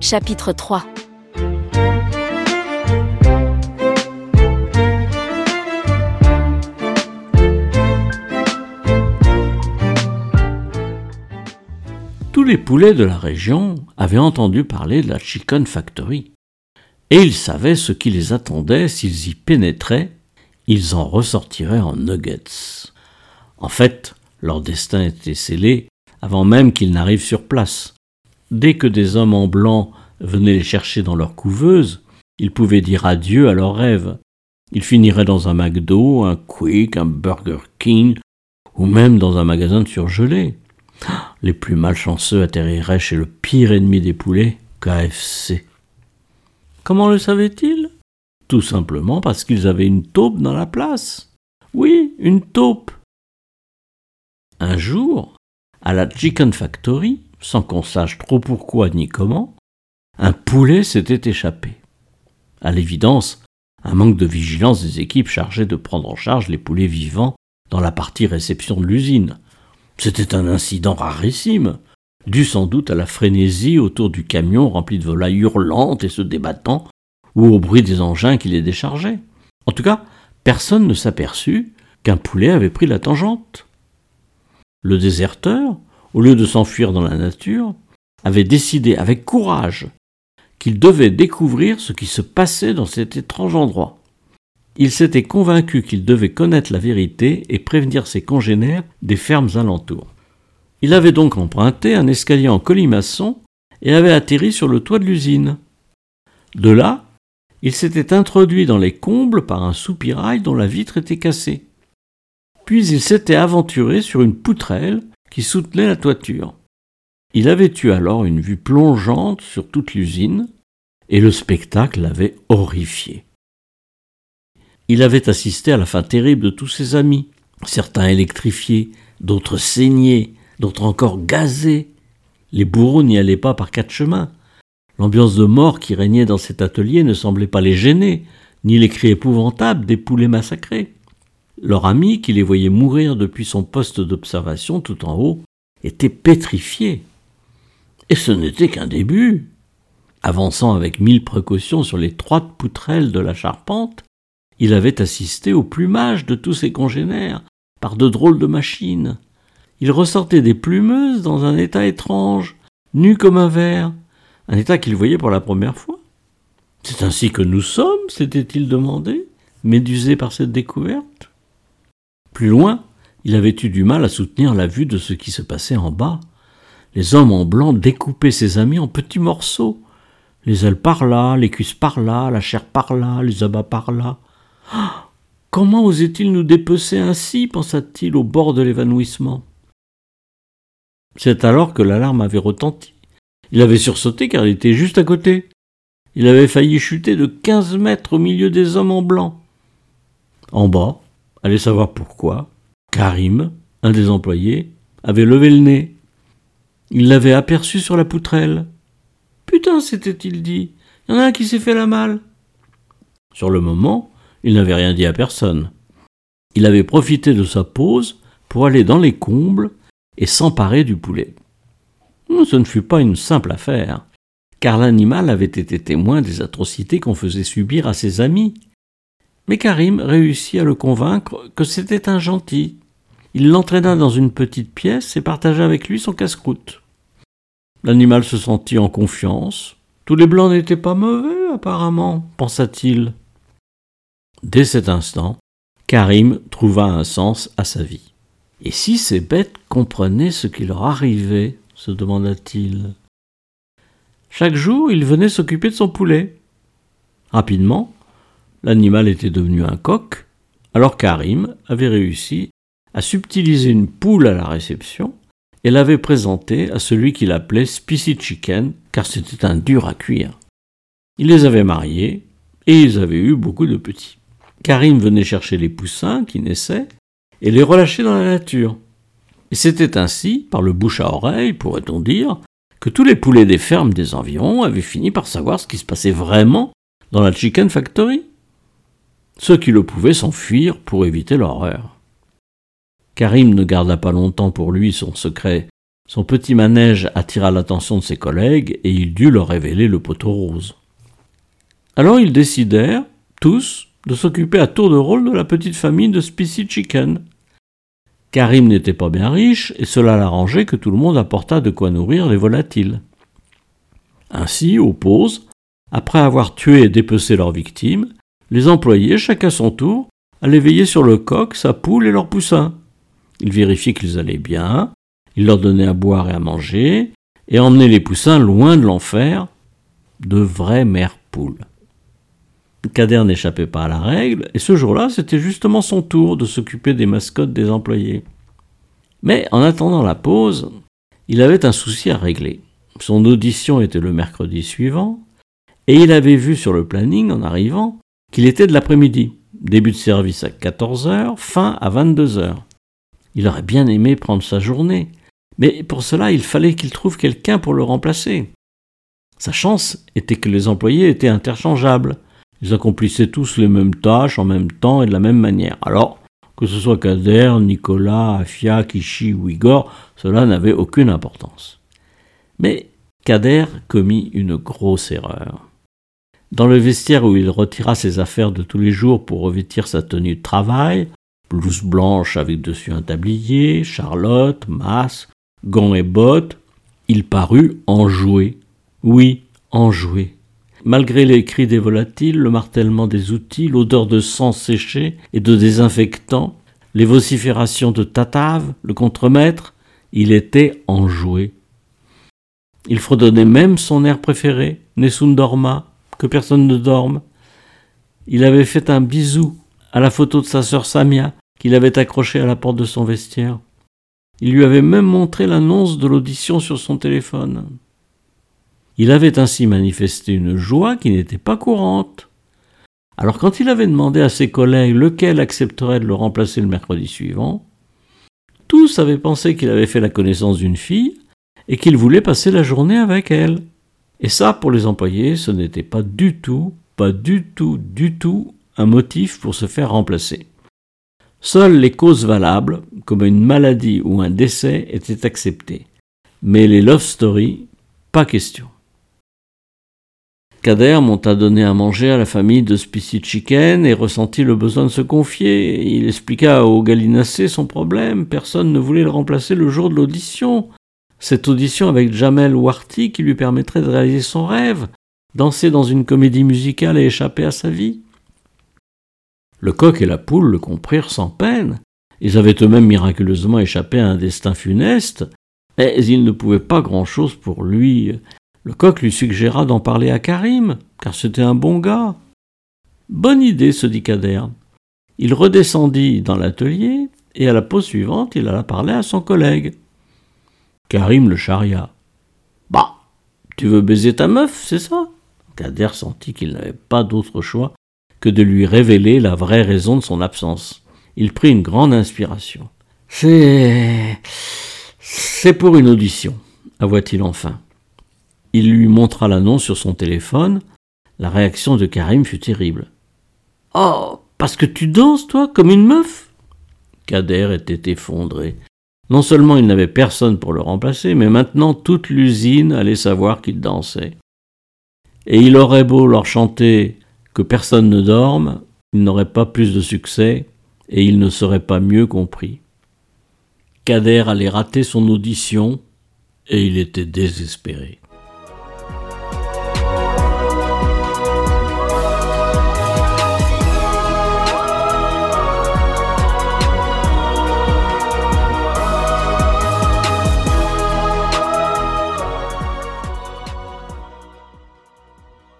Chapitre 3. Tous les poulets de la région avaient entendu parler de la Chicken Factory, et ils savaient ce qui les attendait s'ils y pénétraient, ils en ressortiraient en nuggets. En fait, leur destin était scellé avant même qu'ils n'arrivent sur place. Dès que des hommes en blanc venaient les chercher dans leur couveuse, ils pouvaient dire adieu à leurs rêves. Ils finiraient dans un McDo, un Quick, un Burger King, ou même dans un magasin de surgelés. Les plus malchanceux atterriraient chez le pire ennemi des poulets, KFC. Comment le savaient-ils ? Tout simplement parce qu'ils avaient une taupe dans la place. Oui, une taupe. Un jour, à la Chicken Factory, sans qu'on sache trop pourquoi ni comment, un poulet s'était échappé. À l'évidence, un manque de vigilance des équipes chargées de prendre en charge les poulets vivants dans la partie réception de l'usine. C'était un incident rarissime, dû sans doute à la frénésie autour du camion rempli de volailles hurlantes et se débattant, ou au bruit des engins qui les déchargeaient. En tout cas, personne ne s'aperçut qu'un poulet avait pris la tangente. Le déserteur, au lieu de s'enfuir dans la nature, avait décidé avec courage qu'il devait découvrir ce qui se passait dans cet étrange endroit. Il s'était convaincu qu'il devait connaître la vérité et prévenir ses congénères des fermes alentours. Il avait donc emprunté un escalier en colimaçon et avait atterri sur le toit de l'usine. De là, il s'était introduit dans les combles par un soupirail dont la vitre était cassée. Puis il s'était aventuré sur une poutrelle qui soutenait la toiture. Il avait eu alors une vue plongeante sur toute l'usine, et le spectacle l'avait horrifié. Il avait assisté à la fin terrible de tous ses amis, certains électrifiés, d'autres saignés, d'autres encore gazés. Les bourreaux n'y allaient pas par quatre chemins. L'ambiance de mort qui régnait dans cet atelier ne semblait pas les gêner, ni les cris épouvantables des poulets massacrés. Leur ami, qui les voyait mourir depuis son poste d'observation tout en haut, était pétrifié. Et ce n'était qu'un début. Avançant avec 1000 précautions sur l'étroite poutrelle de la charpente, il avait assisté au plumage de tous ses congénères par de drôles de machines. Il ressortait des plumeuses dans un état étrange, nu comme un ver, un état qu'il voyait pour la première fois. « C'est ainsi que nous sommes ?» s'était-il demandé, médusé par cette découverte. Plus loin, il avait eu du mal à soutenir la vue de ce qui se passait en bas. Les hommes en blanc découpaient ses amis en petits morceaux. Les ailes par là, les cuisses par là, la chair par là, les abats par là. Ah, comment osait-il nous dépecer ainsi, pensa-t-il au bord de l'évanouissement. C'est alors que l'alarme avait retenti. Il avait sursauté car il était juste à côté. Il avait failli chuter de 15 mètres au milieu des hommes en blanc. En bas, allez savoir pourquoi, Karim, un des employés, avait levé le nez. Il l'avait aperçu sur la poutrelle. « Putain, s'était-il dit, il y en a un qui s'est fait la malle. » Sur le moment, il n'avait rien dit à personne. Il avait profité de sa pause pour aller dans les combles et s'emparer du poulet. Ce ne fut pas une simple affaire, car l'animal avait été témoin des atrocités qu'on faisait subir à ses amis. Mais Karim réussit à le convaincre que c'était un gentil. Il l'entraîna dans une petite pièce et partagea avec lui son casse-croûte. L'animal se sentit en confiance. Tous les blancs n'étaient pas mauvais, apparemment, pensa-t-il. Dès cet instant, Karim trouva un sens à sa vie. Et si ces bêtes comprenaient ce qui leur arrivait, se demanda-t-il. Chaque jour, il venait s'occuper de son poulet. Rapidement, l'animal était devenu un coq, alors Karim avait réussi à subtiliser une poule à la réception et l'avait présentée à celui qu'il appelait Spicy Chicken, car c'était un dur à cuire. Il les avait mariés et ils avaient eu beaucoup de petits. Karim venait chercher les poussins qui naissaient et les relâchait dans la nature. Et c'était ainsi, par le bouche à oreille, pourrait-on dire, que tous les poulets des fermes des environs avaient fini par savoir ce qui se passait vraiment dans la Chicken Factory. Ceux qui le pouvaient s'enfuir pour éviter l'horreur. Karim ne garda pas longtemps pour lui son secret Son petit manège attira l'attention de ses collègues et il dut leur révéler le poteau rose. Alors ils décidèrent, tous, de s'occuper à tour de rôle de la petite famille de Spicy Chicken. Karim n'était pas bien riche et cela l'arrangeait que tout le monde apportât de quoi nourrir les volatiles. Ainsi, aux pauses, après avoir tué et dépecé leurs victimes, les employés, chacun son tour, allaient veiller sur le coq, sa poule et leurs poussins. Ils vérifiaient qu'ils allaient bien, ils leur donnaient à boire et à manger, et emmenaient les poussins loin de l'enfer, de vraies mères poules. Kader n'échappait pas à la règle, et ce jour-là, c'était justement son tour de s'occuper des mascottes des employés. Mais en attendant la pause, il avait un souci à régler. Son audition était le mercredi suivant, et il avait vu sur le planning, en arrivant, qu'il était de l'après-midi. Début de service à 14h, fin à 22h. Il aurait bien aimé prendre sa journée, mais pour cela, il fallait qu'il trouve quelqu'un pour le remplacer. Sa chance était que les employés étaient interchangeables. Ils accomplissaient tous les mêmes tâches en même temps et de la même manière. Alors, que ce soit Kader, Nicolas, Afia, Kishi ou Igor, cela n'avait aucune importance. Mais Kader commit une grosse erreur. Dans le vestiaire où il retira ses affaires de tous les jours pour revêtir sa tenue de travail, blouse blanche avec dessus un tablier, charlotte, masque, gants et bottes, il parut enjoué. Oui, enjoué. Malgré les cris des volatiles, le martèlement des outils, l'odeur de sang séché et de désinfectant, les vociférations de Tatave, le contremaître, il était enjoué. Il fredonnait même son air préféré, Nessun dorma, que personne ne dorme. Il avait fait un bisou à la photo de sa sœur Samia, qu'il avait accrochée à la porte de son vestiaire. Il lui avait même montré l'annonce de l'audition sur son téléphone. Il avait ainsi manifesté une joie qui n'était pas courante. Alors quand il avait demandé à ses collègues lequel accepterait de le remplacer le mercredi suivant, tous avaient pensé qu'il avait fait la connaissance d'une fille et qu'il voulait passer la journée avec elle. Et ça, pour les employés, ce n'était pas du tout un motif pour se faire remplacer. Seules les causes valables, comme une maladie ou un décès, étaient acceptées. Mais les love stories, pas question. Kader monta donner à manger à la famille de Spicy Chicken et ressentit le besoin de se confier. Il expliqua aux gallinacés son problème. Personne ne voulait le remplacer le jour de l'audition. Cette audition avec Jamel Warti qui lui permettrait de réaliser son rêve, danser dans une comédie musicale et échapper à sa vie. Le coq et la poule le comprirent sans peine. Ils avaient eux-mêmes miraculeusement échappé à un destin funeste, mais ils ne pouvaient pas grand-chose pour lui. Le coq lui suggéra d'en parler à Karim, car c'était un bon gars. Bonne idée, se dit Kader. Il redescendit dans l'atelier, et à la pause suivante, il alla parler à son collègue. Karim le charria. « Bah, tu veux baiser ta meuf, c'est ça ?» Kader sentit qu'il n'avait pas d'autre choix que de lui révéler la vraie raison de son absence. Il prit une grande inspiration. « C'est pour une audition, avoua-t-il enfin. Il lui montra l'annonce sur son téléphone. La réaction de Karim fut terrible. « Oh, parce que tu danses, toi, comme une meuf ?» Kader était effondré. Non seulement il n'avait personne pour le remplacer, mais maintenant toute l'usine allait savoir qu'il dansait. Et il aurait beau leur chanter que personne ne dorme, il n'aurait pas plus de succès et il ne serait pas mieux compris. Kader allait rater son audition et il était désespéré.